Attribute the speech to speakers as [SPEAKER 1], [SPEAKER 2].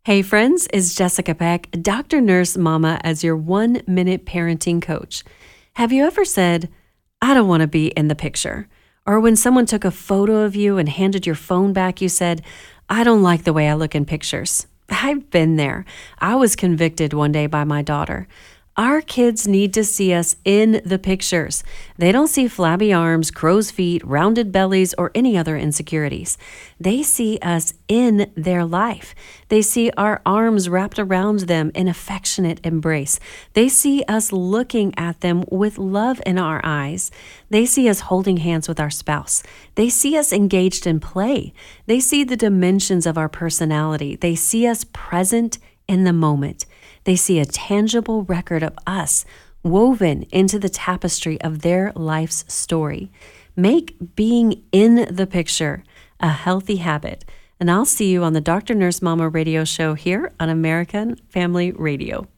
[SPEAKER 1] Hey friends, it's Jessica Peck, Dr. Nurse Mama, as your 1-minute parenting coach. Have you ever said, I don't want to be in the picture? Or when someone took a photo of you and handed your phone back, you said, I don't like the way I look in pictures. I've been there. I was convicted one day by my daughter. Our kids need to see us in the pictures. They don't see flabby arms, crow's feet, rounded bellies, or any other insecurities. They see us in their life. They see our arms wrapped around them in affectionate embrace. They see us looking at them with love in our eyes. They see us holding hands with our spouse. They see us engaged in play. They see the dimensions of our personality. They see us present in the moment. They see a tangible record of us woven into the tapestry of their life's story. Make being in the picture a healthy habit. And I'll see you on the Dr. Nurse Mama radio show here on American Family Radio.